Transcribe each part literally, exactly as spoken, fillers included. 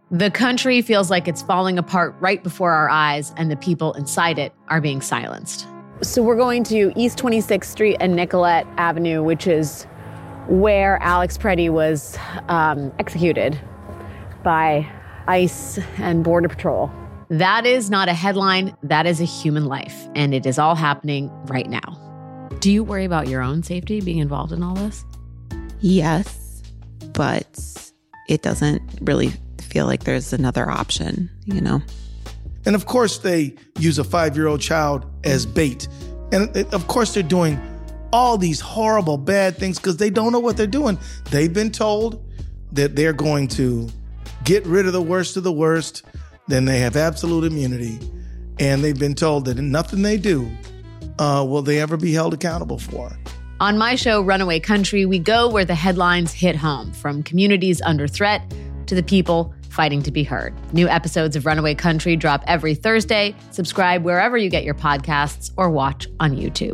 The country feels like it's falling apart right before our eyes, and the people inside it are being silenced. So we're going to East twenty-sixth Street and Nicollet Avenue, which is where Alex Preddy was um, executed by ICE and Border Patrol. That is not a headline. That is a human life, and it is all happening right now. Do you worry about your own safety being involved in all this? Yes, but it doesn't really feel like there's another option, you know? And of course, they use a five-year-old child as bait. And of course, they're doing all these horrible, bad things because they don't know what they're doing. They've been told that they're going to get rid of the worst of the worst, then they have absolute immunity. And they've been told that nothing they do uh, will they ever be held accountable for. On my show, Runaway Country, we go where the headlines hit home, from communities under threat to the people fighting to be heard. New episodes of Runaway Country drop every Thursday. Subscribe wherever you get your podcasts or watch on YouTube.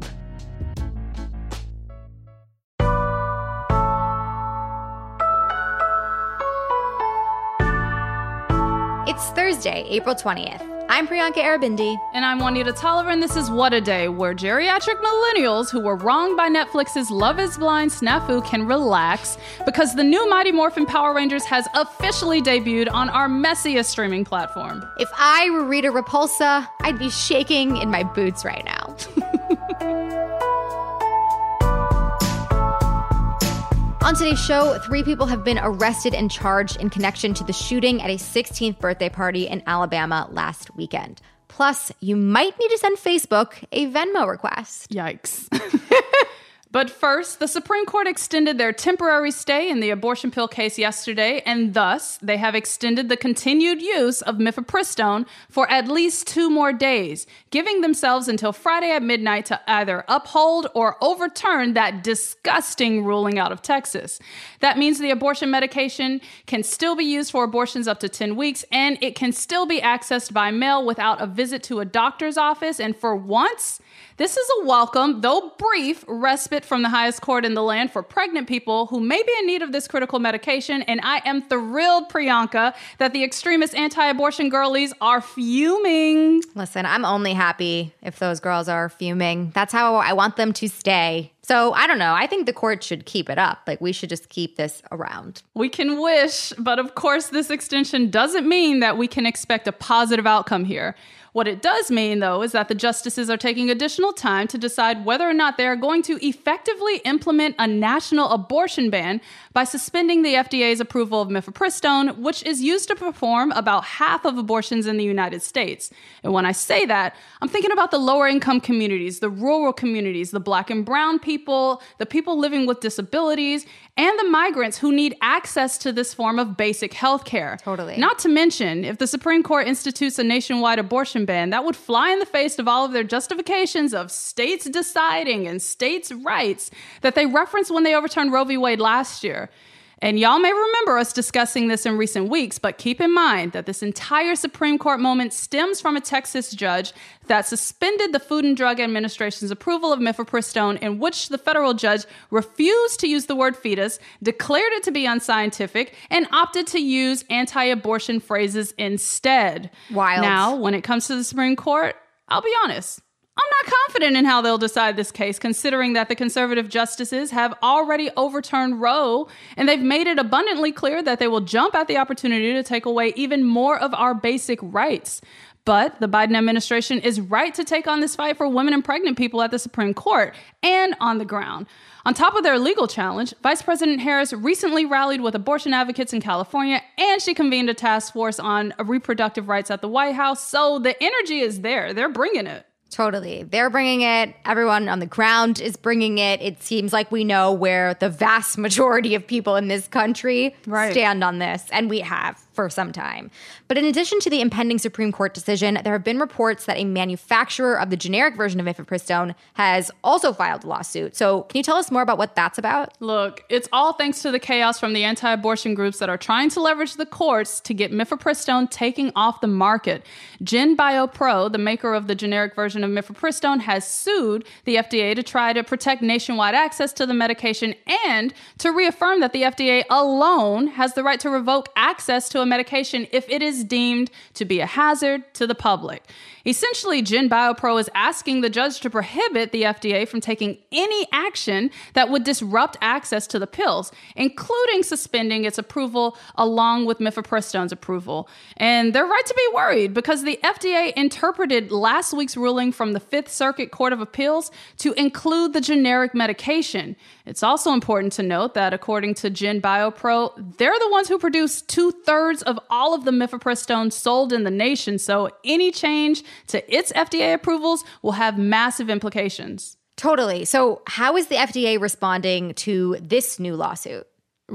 It's Thursday, April twentieth. I'm Priyanka Arabindi. And I'm Juanita Tolliver, and this is What a Day, where geriatric millennials who were wronged by Netflix's Love is Blind snafu can relax because the new Mighty Morphin Power Rangers has officially debuted on our messiest streaming platform. If I were Rita Repulsa, I'd be shaking in my boots right now. On today's show, three people have been arrested and charged in connection to the shooting at a sixteenth birthday party in Alabama last weekend. Plus, you might need to send Facebook a Venmo request. Yikes. But first, the Supreme Court extended their temporary stay in the abortion pill case yesterday, and thus they have extended the continued use of mifepristone for at least two more days, giving themselves until Friday at midnight to either uphold or overturn that disgusting ruling out of Texas. That means the abortion medication can still be used for abortions up to ten weeks, and it can still be accessed by mail without a visit to a doctor's office. And for once, this is a welcome, though brief, respite from the highest court in the land for pregnant people who may be in need of this critical medication. And I am thrilled, Priyanka, that the extremist anti-abortion girlies are fuming. Listen, I'm only happy if those girls are fuming. That's how I want them to stay. So I don't know. I think the court should keep it up. Like, we should just keep this around. We can wish, but of course, this extension doesn't mean that we can expect a positive outcome here. What it does mean, though, is that the justices are taking additional time to decide whether or not they are going to effectively implement a national abortion ban by suspending the F D A's approval of mifepristone, which is used to perform about half of abortions in the United States. And when I say that, I'm thinking about the lower income communities, the rural communities, the Black and brown people, the people living with disabilities, and the migrants who need access to this form of basic health care. Totally. Not to mention, if the Supreme Court institutes a nationwide abortion ban, that would fly in the face of all of their justifications of states deciding and states' rights that they referenced when they overturned Roe v. Wade last year. And y'all may remember us discussing this in recent weeks, but keep in mind that this entire Supreme Court moment stems from a Texas judge that suspended the Food and Drug Administration's approval of mifepristone, in which the federal judge refused to use the word fetus, declared it to be unscientific, and opted to use anti-abortion phrases instead. Wild. Now, when it comes to the Supreme Court, I'll be honest, I'm not confident in how they'll decide this case, considering that the conservative justices have already overturned Roe, and they've made it abundantly clear that they will jump at the opportunity to take away even more of our basic rights. But the Biden administration is right to take on this fight for women and pregnant people at the Supreme Court and on the ground. On top of their legal challenge, Vice President Harris recently rallied with abortion advocates in California, and she convened a task force on reproductive rights at the White House. So the energy is there. They're bringing it. Totally. They're bringing it. Everyone on the ground is bringing it. It seems like we know where the vast majority of people in this country right. stand on this, and we have for some time. But in addition to the impending Supreme Court decision, there have been reports that a manufacturer of the generic version of mifepristone has also filed a lawsuit. So can you tell us more about what that's about? Look, it's all thanks to the chaos from the anti-abortion groups that are trying to leverage the courts to get mifepristone taking off the market. GenBioPro, the maker of the generic version of mifepristone, has sued the F D A to try to protect nationwide access to the medication and to reaffirm that the F D A alone has the right to revoke access to a a medication if it is deemed to be a hazard to the public. Essentially, GenBioPro is asking the judge to prohibit the F D A from taking any action that would disrupt access to the pills, including suspending its approval along with mifepristone's approval. And they're right to be worried because the F D A interpreted last week's ruling from the Fifth Circuit Court of Appeals to include the generic medication. It's also important to note that according to GenBioPro, they're the ones who produce two-thirds of all of the mifepristone sold in the nation, so any change to its F D A approvals will have massive implications. Totally. So how is the F D A responding to this new lawsuit?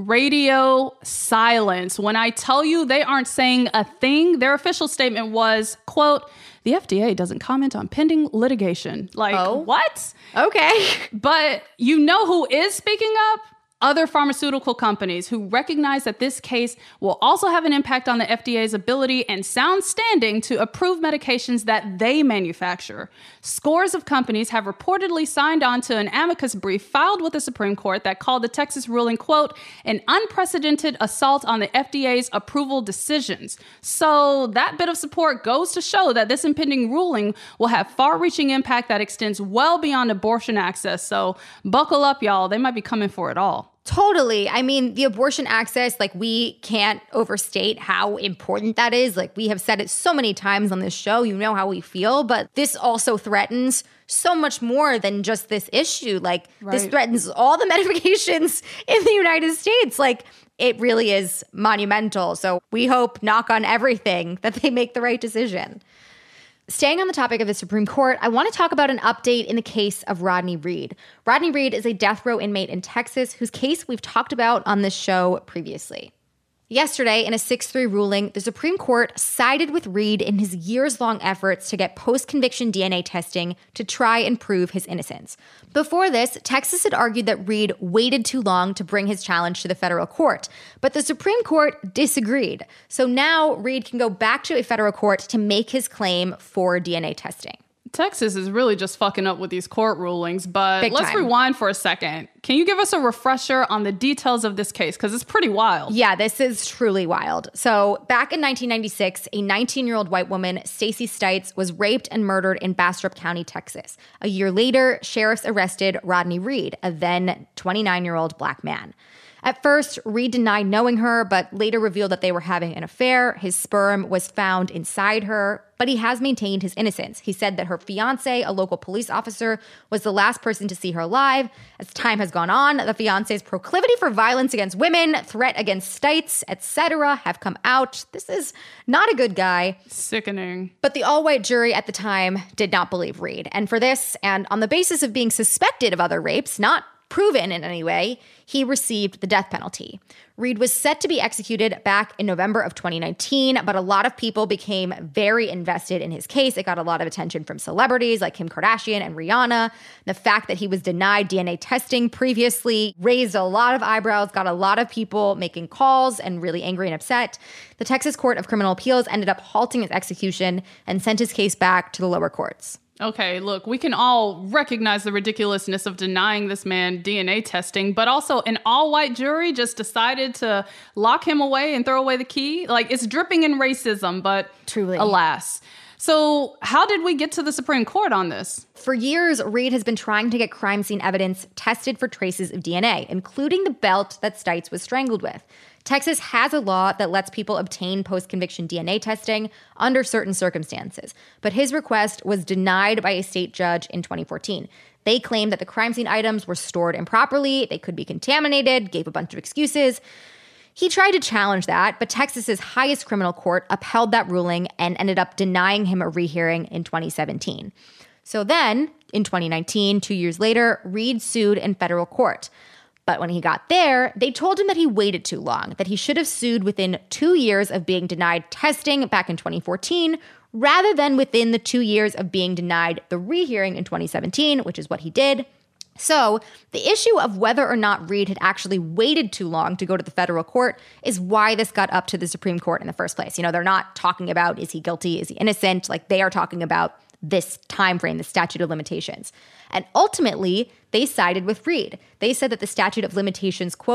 Radio silence. When I tell you they aren't saying a thing, their official statement was, quote, the F D A doesn't comment on pending litigation. Like, oh. What? Okay. But you know who is speaking up? Other pharmaceutical companies who recognize that this case will also have an impact on the F D A's ability and sound standing to approve medications that they manufacture. Scores of companies have reportedly signed on to an amicus brief filed with the Supreme Court that called the Texas ruling, quote, an unprecedented assault on the F D A's approval decisions. So that bit of support goes to show that this impending ruling will have far-reaching impact that extends well beyond abortion access. So buckle up, y'all. They might be coming for it all. Totally. I mean, the abortion access, like, we can't overstate how important that is. Like, we have said it so many times on this show. You know how we feel. But this also threatens so much more than just this issue. Like, right. This threatens all the medications in the United States. Like, it really is monumental. So we hope, knock on everything, that they make the right decision. Staying on the topic of the Supreme Court, I want to talk about an update in the case of Rodney Reed. Rodney Reed is a death row inmate in Texas whose case we've talked about on this show previously. Yesterday, in a six three ruling, the Supreme Court sided with Reed in his years-long efforts to get post-conviction D N A testing to try and prove his innocence. Before this, Texas had argued that Reed waited too long to bring his challenge to the federal court, but the Supreme Court disagreed. So now Reed can go back to a federal court to make his claim for D N A testing. Texas is really just fucking up with these court rulings, but Big let's time. rewind for a second. Can you give us a refresher on the details of this case? Because it's pretty wild. Yeah, this is truly wild. So back in nineteen ninety-six, a nineteen-year-old white woman, Stacey Stites, was raped and murdered in Bastrop County, Texas. A year later, sheriffs arrested Rodney Reed, a then twenty-nine-year-old black man. At first, Reed denied knowing her, but later revealed that they were having an affair. His sperm was found inside her, but he has maintained his innocence. He said that her fiancé, a local police officer, was the last person to see her alive. As time has gone on, the fiancé's proclivity for violence against women, threat against Stites, et cetera, have come out. This is not a good guy. Sickening. But the all-white jury at the time did not believe Reed. And for this, and on the basis of being suspected of other rapes, not proven in any way, he received the death penalty. Reed was set to be executed back in November of twenty nineteen, but a lot of people became very invested in his case. It got a lot of attention from celebrities like Kim Kardashian and Rihanna. The fact that he was denied D N A testing previously raised a lot of eyebrows, got a lot of people making calls and really angry and upset. The Texas Court of Criminal Appeals ended up halting his execution and sent his case back to the lower courts. Okay, look, we can all recognize the ridiculousness of denying this man D N A testing, but also an all-white jury just decided to lock him away and throw away the key. Like, it's dripping in racism, but truly, alas. So how did we get to the Supreme Court on this? For years, Reed has been trying to get crime scene evidence tested for traces of D N A, including the belt that Stites was strangled with. Texas has a law that lets people obtain post-conviction D N A testing under certain circumstances, but his request was denied by a state judge in twenty fourteen. They claimed that the crime scene items were stored improperly, they could be contaminated, gave a bunch of excuses. He tried to challenge that, but Texas's highest criminal court upheld that ruling and ended up denying him a rehearing in twenty seventeen. So then, in twenty nineteen, two years later, Reed sued in federal court. But when he got there, they told him that he waited too long, that he should have sued within two years of being denied testing back in twenty fourteen, rather than within the two years of being denied the rehearing in twenty seventeen, which is what he did. So the issue of whether or not Reed had actually waited too long to go to the federal court is why this got up to the Supreme Court in the first place. You know, they're not talking about, is he guilty, is he innocent? Like, they are talking about this time frame, the statute of limitations. And ultimately, they sided with Reed. They said that the statute of limitations, quote,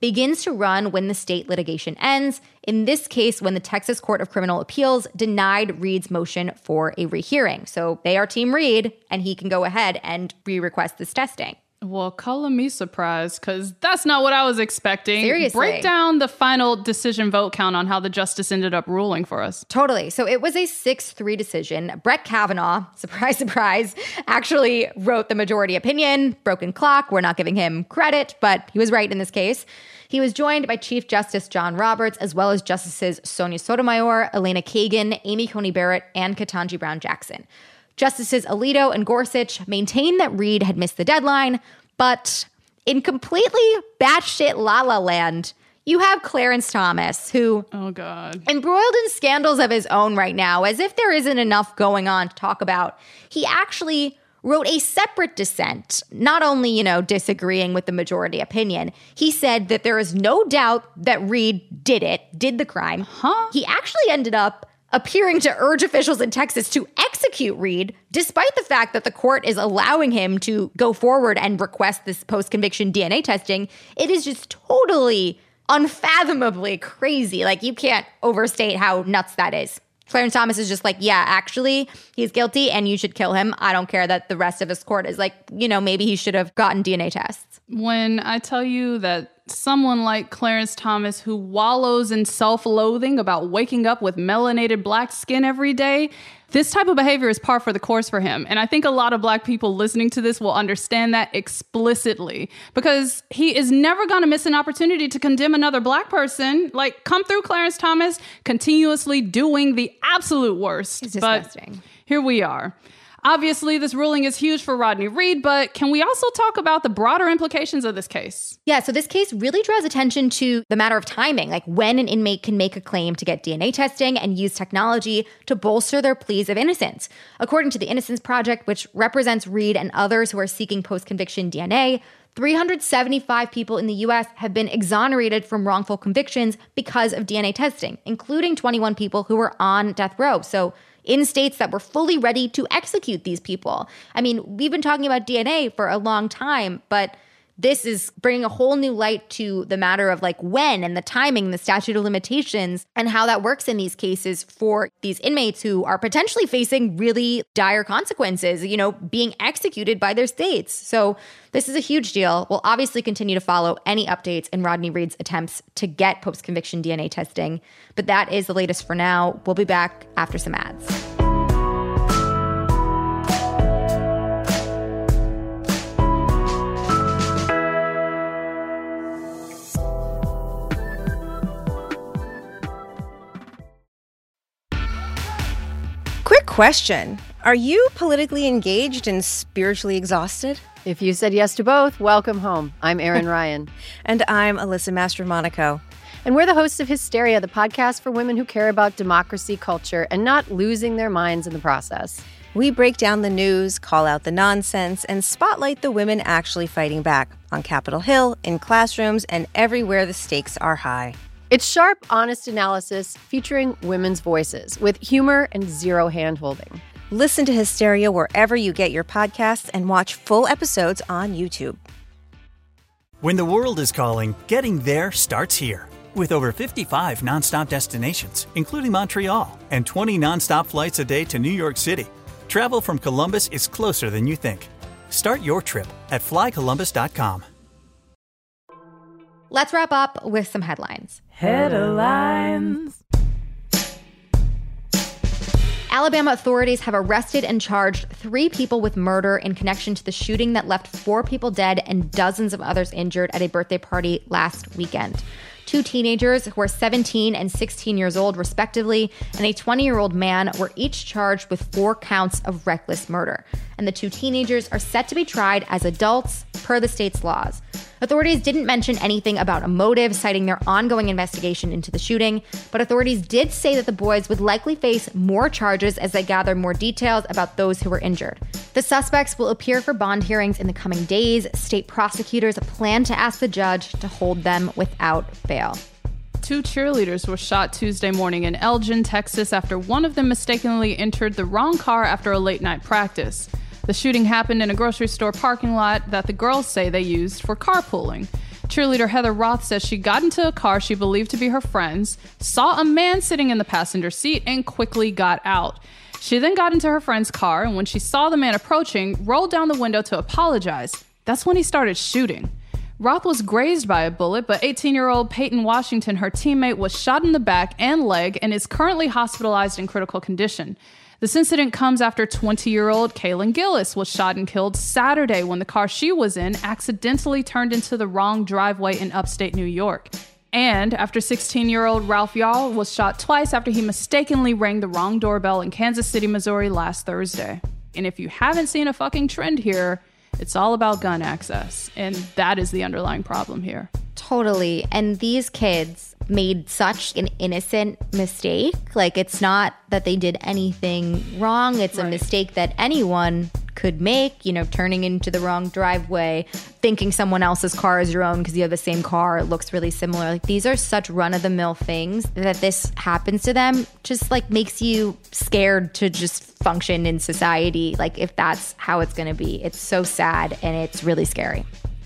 begins to run when the state litigation ends, in this case, when the Texas Court of Criminal Appeals denied Reed's motion for a rehearing. So they are Team Reed, and he can go ahead and re-request this testing. Well, color me surprised, because that's not what I was expecting. Seriously. Break down the final decision vote count on how the justice ended up ruling for us. Totally. So it was a six three decision. Brett Kavanaugh, surprise, surprise, actually wrote the majority opinion. Broken clock. We're not giving him credit, but he was right in this case. He was joined by Chief Justice John Roberts, as well as Justices Sonia Sotomayor, Elena Kagan, Amy Coney Barrett, and Ketanji Brown Jackson. Justices Alito and Gorsuch maintained that Reed had missed the deadline, but in completely batshit la-la land, you have Clarence Thomas, who, oh God, embroiled in scandals of his own right now, as if there isn't enough going on to talk about. He actually wrote a separate dissent, not only, you know, disagreeing with the majority opinion. He said that there is no doubt that Reed did it, did the crime. Huh? He actually ended up appearing to urge officials in Texas to execute Reed, despite the fact that the court is allowing him to go forward and request this post-conviction D N A testing. It is just totally unfathomably crazy. Like, you can't overstate how nuts that is. Clarence Thomas is just like, yeah, actually, he's guilty and you should kill him. I don't care that the rest of his court is like, you know, maybe he should have gotten D N A tests. When I tell you that someone like Clarence Thomas, who wallows in self-loathing about waking up with melanated black skin every day, this type of behavior is par for the course for him. And I think a lot of black people listening to this will understand that explicitly, because he is never going to miss an opportunity to condemn another black person. Like, come through, Clarence Thomas, continuously doing the absolute worst. It's disgusting. But here we are. Obviously, this ruling is huge for Rodney Reed, but can we also talk about the broader implications of this case? Yeah, so this case really draws attention to the matter of timing, like when an inmate can make a claim to get D N A testing and use technology to bolster their pleas of innocence. According to the Innocence Project, which represents Reed and others who are seeking post-conviction D N A, three hundred seventy-five people in the U S have been exonerated from wrongful convictions because of D N A testing, including twenty-one people who were on death row. So in states that were fully ready to execute these people. I mean, we've been talking about D N A for a long time, but this is bringing a whole new light to the matter of like when and the timing, the statute of limitations, and how that works in these cases for these inmates who are potentially facing really dire consequences, you know, being executed by their states. So this is a huge deal. We'll obviously continue to follow any updates in Rodney Reed's attempts to get post-conviction D N A testing. But that is the latest for now. We'll be back after some ads. Quick question. Are you politically engaged and spiritually exhausted? If you said yes to both, welcome home. I'm Erin Ryan. And I'm Alyssa Mastromonaco. And we're the hosts of Hysteria, the podcast for women who care about democracy, culture, and not losing their minds in the process. We break down the news, call out the nonsense, and spotlight the women actually fighting back on Capitol Hill, in classrooms, and everywhere the stakes are high. It's sharp, honest analysis featuring women's voices with humor and zero hand-holding. Listen to Hysteria wherever you get your podcasts and watch full episodes on YouTube. When the world is calling, getting there starts here. With over fifty-five nonstop destinations, including Montreal, and twenty nonstop flights a day to New York City, travel from Columbus is closer than you think. Start your trip at fly columbus dot com. Let's wrap up with some headlines. Headlines. Alabama authorities have arrested and charged three people with murder in connection to the shooting that left four people dead and dozens of others injured at a birthday party last weekend. Two teenagers who are seventeen and sixteen years old, respectively, and a twenty-year-old man were each charged with four counts of reckless murder. And the two teenagers are set to be tried as adults per the state's laws. Authorities didn't mention anything about a motive, citing their ongoing investigation into the shooting, but authorities did say that the boys would likely face more charges as they gather more details about those who were injured. The suspects will appear for bond hearings in the coming days. State prosecutors plan to ask the judge to hold them without bail. Two cheerleaders were shot Tuesday morning in Elgin, Texas, after one of them mistakenly entered the wrong car after a late-night practice. The shooting happened in a grocery store parking lot that the girls say they used for carpooling. Cheerleader Heather Roth says she got into a car she believed to be her friend's, saw a man sitting in the passenger seat, and quickly got out. She then got into her friend's car, and when she saw the man approaching, rolled down the window to apologize. That's when he started shooting. Roth was grazed by a bullet, but eighteen-year-old Peyton Washington, her teammate, was shot in the back and leg and is currently hospitalized in critical condition. This incident comes after twenty-year-old Kaylin Gillis was shot and killed Saturday when the car she was in accidentally turned into the wrong driveway in upstate New York. And after sixteen-year-old Ralph Yarl was shot twice after he mistakenly rang the wrong doorbell in Kansas City, Missouri last Thursday. And if you haven't seen a fucking trend here, it's all about gun access. And that is the underlying problem here. Totally. And these kids made such an innocent mistake. Like, it's not that they did anything wrong. It's right. a mistake that anyone could make, you know, turning into the wrong driveway, thinking someone else's car is your own because you have the same car, it looks really similar. Like, these are such run-of-the-mill things that this happens to them just, like, makes you scared to just function in society, like, if that's how it's going to be. It's so sad, and it's really scary.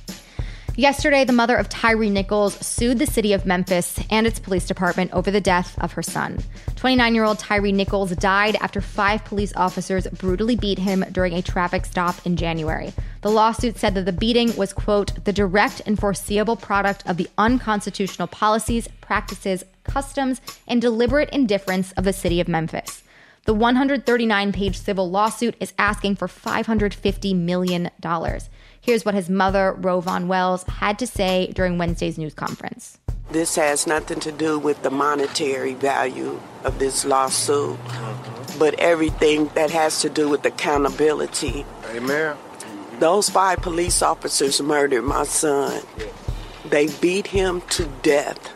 Yesterday, the mother of Tyre Nichols sued the city of Memphis and its police department over the death of her son. twenty-nine-year-old Tyre Nichols died after five police officers brutally beat him during a traffic stop in January. The lawsuit said that the beating was, quote, the direct and foreseeable product of the unconstitutional policies, practices, customs, and deliberate indifference of the city of Memphis. The one hundred thirty-nine page civil lawsuit is asking for five hundred fifty million dollars. Here's what his mother, Rovon Wells, had to say during Wednesday's news conference. This has nothing to do with the monetary value of this lawsuit, but everything that has to do with accountability. Amen. Those five police officers murdered my son. They beat him to death,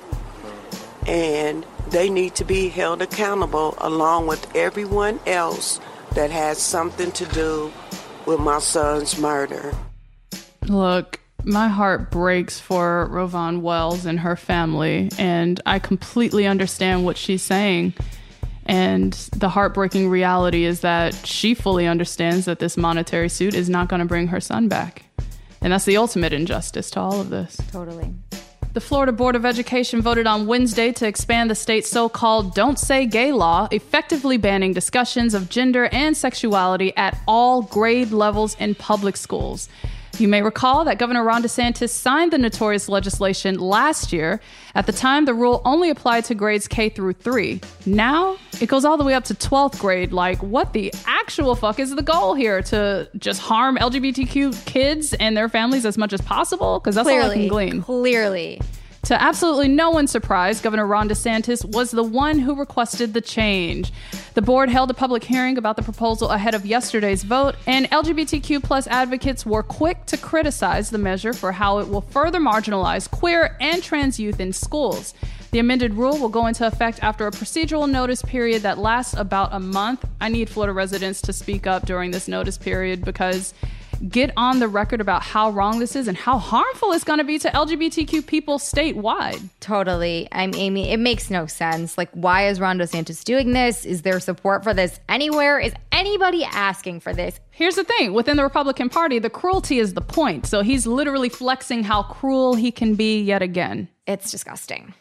and they need to be held accountable along with everyone else that has something to do with my son's murder. Look, my heart breaks for Rovon Wells and her family, and I completely understand what she's saying. And the heartbreaking reality is that she fully understands that this monetary suit is not going to bring her son back. And that's the ultimate injustice to all of this. Totally. The Florida Board of Education voted on Wednesday to expand the state's so-called Don't Say Gay law, effectively banning discussions of gender and sexuality at all grade levels in public schools. You may recall that Governor Ron DeSantis signed the notorious legislation last year. At the time, the rule only applied to grades K through three. Now, it goes all the way up to twelfth grade. Like, what the actual fuck is the goal here? To just harm L G B T Q kids and their families as much as possible? Because that's clearly, all I can glean. Clearly. To absolutely no one's surprise, Governor Ron DeSantis was the one who requested the change. The board held a public hearing about the proposal ahead of yesterday's vote, and L G B T Q plus advocates were quick to criticize the measure for how it will further marginalize queer and trans youth in schools. The amended rule will go into effect after a procedural notice period that lasts about a month. I need Florida residents to speak up during this notice period, because get on the record about how wrong this is and how harmful it's going to be to L G B T Q people statewide. Totally. I'm Amy. It makes no sense. Like, why is Ron DeSantis doing this? Is there support for this anywhere? Is anybody asking for this? Here's the thing. Within the Republican Party, the cruelty is the point. So he's literally flexing how cruel he can be yet again. It's disgusting.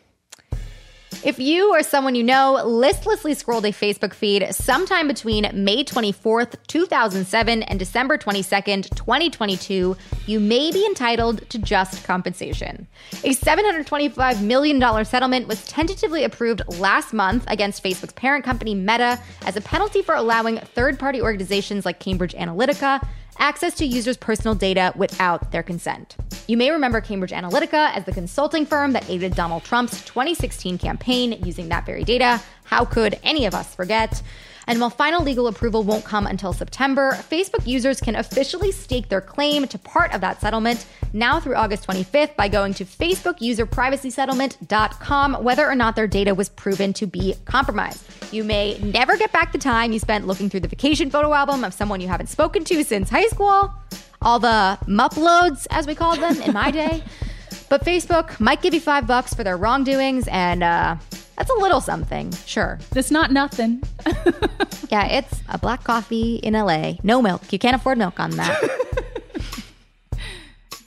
If you or someone you know listlessly scrolled a Facebook feed sometime between May twenty-fourth, two thousand seven and December twenty-second, twenty twenty-two, you may be entitled to just compensation. A seven hundred twenty-five million dollars settlement was tentatively approved last month against Facebook's parent company Meta as a penalty for allowing third-party organizations like Cambridge Analytica access to users' personal data without their consent. You may remember Cambridge Analytica as the consulting firm that aided Donald Trump's twenty sixteen campaign using that very data. How could any of us forget? And while final legal approval won't come until September, Facebook users can officially stake their claim to part of that settlement now through August twenty-fifth by going to facebook user privacy settlement dot com, whether or not their data was proven to be compromised. You may never get back the time you spent looking through the vacation photo album of someone you haven't spoken to since high school, all the muploads, as we called them in my day. But Facebook might give you five bucks for their wrongdoings, and uh, that's a little something, sure. It's not nothing. Yeah, it's a black coffee in L A. No milk. You can't afford milk on that.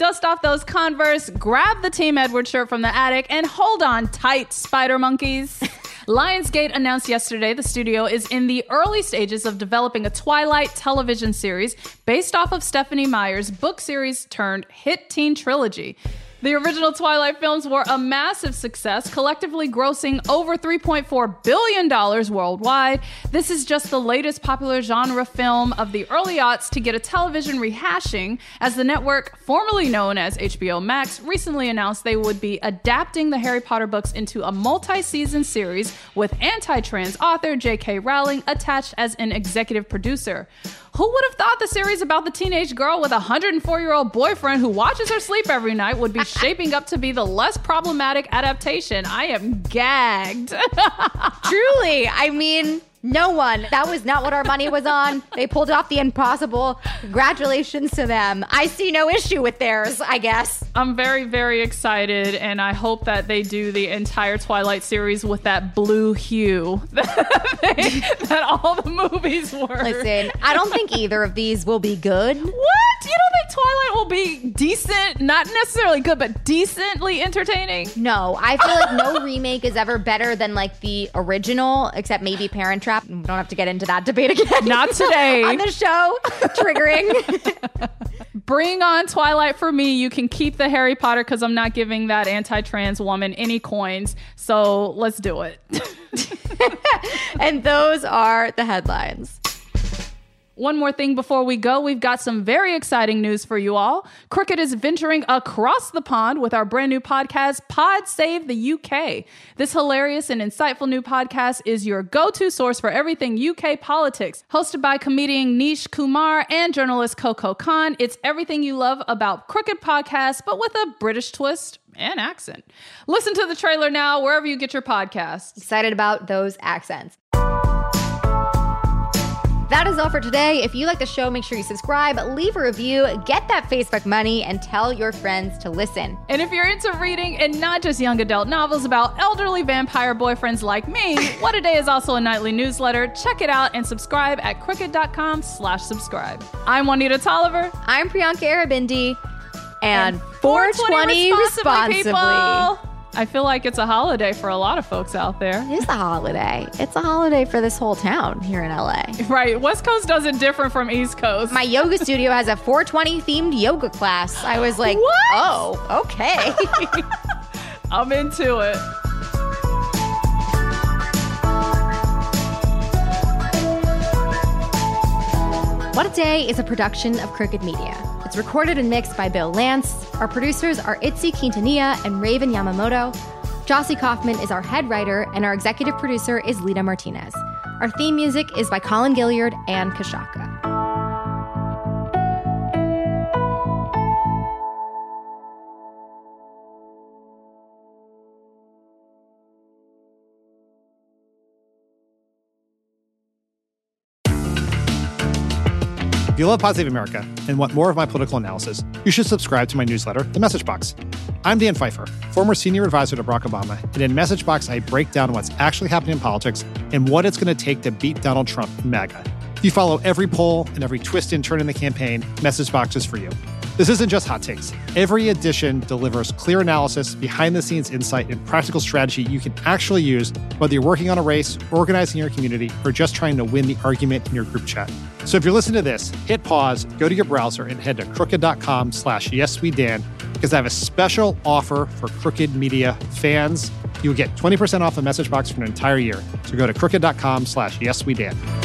dust off those Converse, grab the Team Edward shirt from the attic, and hold on tight, spider monkeys. Lionsgate announced yesterday the studio is in the early stages of developing a Twilight television series based off of Stephenie Meyer's book series turned hit teen trilogy. The original Twilight films were a massive success, collectively grossing over three point four billion dollars worldwide. This is just the latest popular genre film of the early aughts to get a television rehashing, as the network, formerly known as H B O Max, recently announced they would be adapting the Harry Potter books into a multi-season series with anti-trans author J K Rowling attached as an executive producer. Who would have thought the series about the teenage girl with a one hundred four-year-old boyfriend who watches her sleep every night would be shaping up to be the less problematic adaptation? I am gagged. Truly. I mean, no one. That was not what our money was on. They pulled off the impossible. Congratulations to them. I see no issue with theirs, I guess. I'm very, very excited, and I hope that they do the entire Twilight series with that blue hue that, they, that all the movies were. Listen, I don't think either of these will be good. What? You don't think Twilight will be decent? Not necessarily good, but decently entertaining? No, I feel like no remake is ever better than like the original, except maybe Parent Trap. We don't have to get into that debate again. Not today. On the show. Triggering. Bring on Twilight for me. You can keep the Harry Potter because I'm not giving that anti-trans woman any coins. So let's do it. And those are the headlines. One more thing before we go, we've got some very exciting news for you all. Crooked is venturing across the pond with our brand new podcast, Pod Save the U K. This hilarious and insightful new podcast is your go-to source for everything U K politics. Hosted by comedian Nish Kumar and journalist Coco Khan, it's everything you love about Crooked podcasts, but with a British twist and accent. Listen to the trailer now, wherever you get your podcasts. Excited about those accents. That is all for today. If you like the show, make sure you subscribe, leave a review, get that Facebook money, and tell your friends to listen. And if you're into reading and not just young adult novels about elderly vampire boyfriends like me, What a Day is also a nightly newsletter. Check it out and subscribe at crooked.com slash subscribe. I'm Juanita Tolliver. I'm Priyanka Arabindi. And, and four twenty responsibly. responsibly. I feel like it's a holiday for a lot of folks out there. It is a holiday. It's a holiday for this whole town here in L A. Right. West Coast does it different from East Coast. My yoga studio has a four twenty themed yoga class. I was like, what? Oh, okay. I'm into it. What a Day is a production of Crooked Media. It's recorded and mixed by Bill Lance. Our producers are Itzy Quintanilla and Raven Yamamoto. Jossie Kaufman is our head writer, and our executive producer is Lita Martinez. Our theme music is by Colin Gilliard and Kashaka. If you love Pod Save America and want more of my political analysis, you should subscribe to my newsletter, The Message Box. I'm Dan Pfeiffer, former senior advisor to Barack Obama, and in Message Box, I break down what's actually happening in politics and what it's going to take to beat Donald Trump and MAGA. If you follow every poll and every twist and turn in the campaign, Message Box is for you. This isn't just hot takes. Every edition delivers clear analysis, behind-the-scenes insight, and practical strategy you can actually use, whether you're working on a race, organizing your community, or just trying to win the argument in your group chat. So if you're listening to this, hit pause, go to your browser, and head to crooked.com slash yeswedan, because I have a special offer for Crooked Media fans. You'll get twenty percent off a Message Box for an entire year. So go to crooked.com slash yeswedan.